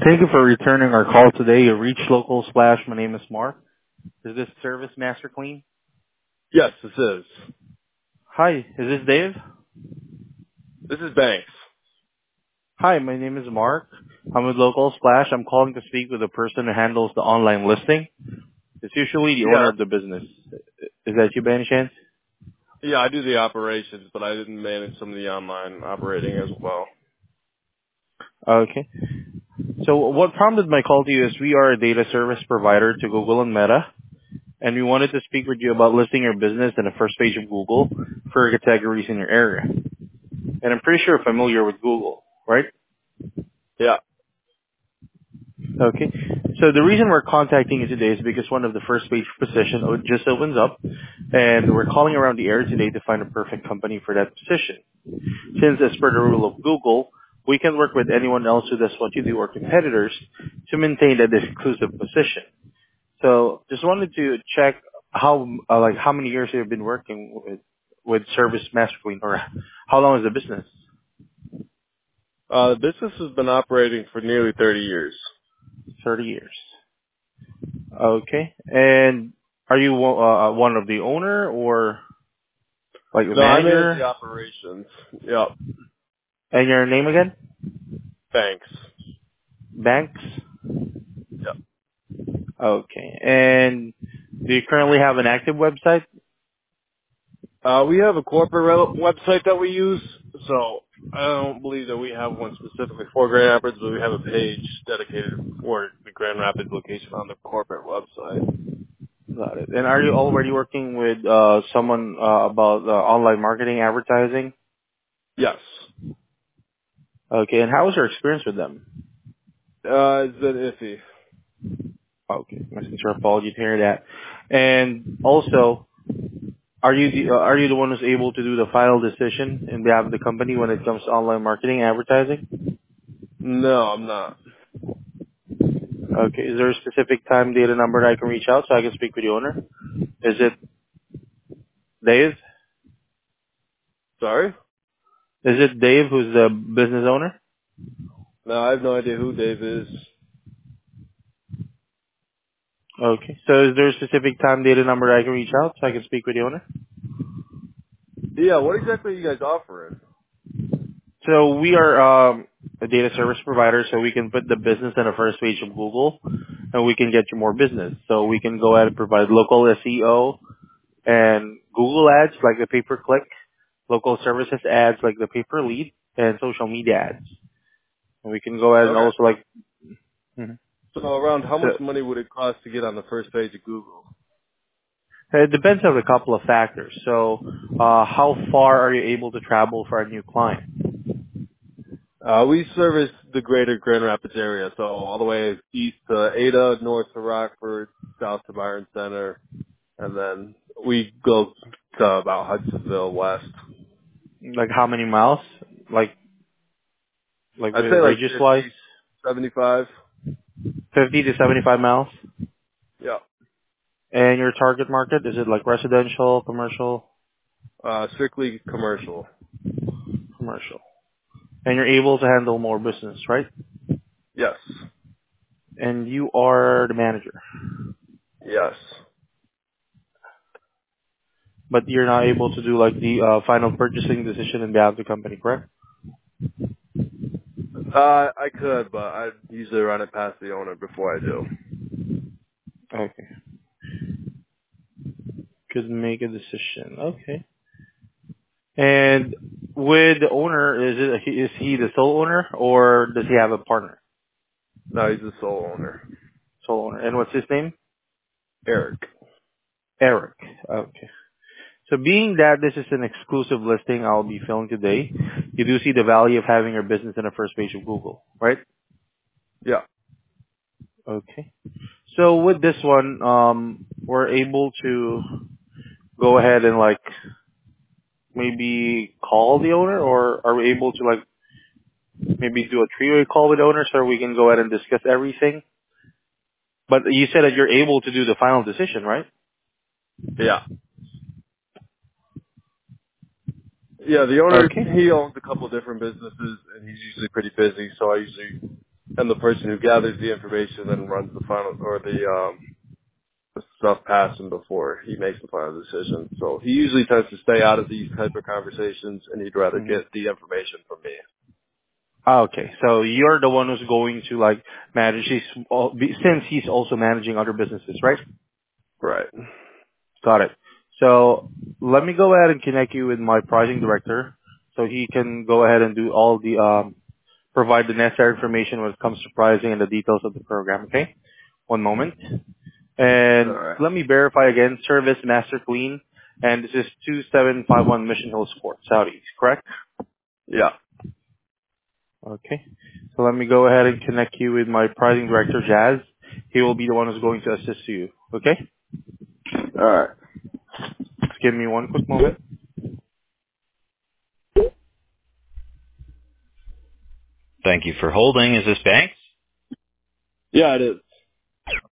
Thank you for returning our call today. You reached Local Splash. My name is Mark. Is this Service Master Clean? Yes, this is. Hi, is this Dave? This is Banks. Hi, my name is Mark. I'm with Local Splash. I'm calling to speak with the person who handles the online listing. It's usually the owner Yeah. of the business. Is that you by any chance? Yeah, I do the operations, but I didn't manage some of the online operating as well. Okay. So what prompted my call to you is we are a data service provider to Google and Meta, and we wanted to speak with you about listing your business in the first page of Google for categories in your area. And I'm pretty sure you're familiar with Google, right? Yeah. Okay. So the reason we're contacting you today is because one of the first page position just opens up, and we're calling around the area today to find a perfect company for that position. Since as per the rule of Google, we can work with anyone else who does what you do or competitors to maintain that exclusive position. So just wanted to check how many years you've been working with Service Master Clean, or how long is the business? The business has been operating for nearly 30 years. 30 years. Okay. And are you one of the owner or like the No, I manage the manager? operations. Yep. And your name again? Banks. Banks? Yep. Okay. And do you currently have an active website? We have a corporate website that we use, so I don't believe that we have one specifically for Grand Rapids, but we have a page dedicated for the Grand Rapids location on the corporate website. Got it. And are you already working with someone about online marketing advertising? Yes. Okay. And how was your experience with them? It's been iffy. Okay. My sincere apology to hear that. And also, are you the one who's able to do the final decision in behalf of the company when it comes to online marketing advertising? No, I'm not. Okay. Is there a specific time, date, and number that I can reach out so I can speak with the owner? Is it Dave? Sorry? Is it Dave who's the business owner? No, I have no idea who Dave is. Okay. So is there a specific time, date, and number that I can reach out so I can speak with the owner? Yeah, what exactly are you guys offering? So we are a data service provider, so we can put the business on the first page of Google, and we can get you more business. So we can go ahead and provide local SEO and Google ads like the pay-per-click, local services ads like the pay-per-lead, and social media ads. And we can go ahead and Okay. also like, Mhm. So around how So much money would it cost to get on the first page of Google? it depends on a couple of factors. So how far are you able to travel for a new client? We service the greater Grand Rapids area, so all the way east to Ada, north to Rockford, south to Byron Center, and then we go to about Hudsonville west. Like how many miles? Like I'd say like radius wise? 50, 75. 50 to 75 miles? Yeah. And your target market, is it like residential, commercial? Strictly commercial. Commercial. And you're able to handle more business, right? Yes. And you are the manager, Yes. but you're not able to do like the final purchasing decision in behalf of the company, correct? I could, but I usually run it past the owner before I do. Okay. Could make a decision. Okay. And with the owner, is he the sole owner or does he have a partner? No, he's the sole owner. Sole owner. And what's his name? Eric. Eric. Okay. So being that this is an exclusive listing I'll be filling today, you do see the value of having your business in the first page of Google, right? Yeah. Okay. So with this one, we're able to go ahead and like maybe call the owner, or are we able to like maybe do a three-way call with the owner so we can go ahead and discuss everything? But you said that you're able to do the final decision, right? Yeah. Yeah, the owner, Okay. he owns a couple of different businesses, and he's usually pretty busy, so I usually and the person who gathers the information then runs the final, or the stuff past him before he makes the final decision. So he usually tends to stay out of these type of conversations, and he'd rather get the information from me. Okay, so you're the one who's going to like manage since he's also managing other businesses, right? Right. Got it. So let me go ahead and connect you with my pricing director, so he can go ahead and do all the provide the necessary information when it comes to pricing and the details of the program. Okay, one moment. All And right. let me verify again. Service Master Clean, and this is 2751 Mission Hills Court, Saudi, correct? Yeah. Okay. So let me go ahead and connect you with my pricing director, Jazz. He will be the one who's going to assist you. Okay? All right. Just give me one quick moment. Thank you for holding. Is this Banks? Yeah, it is.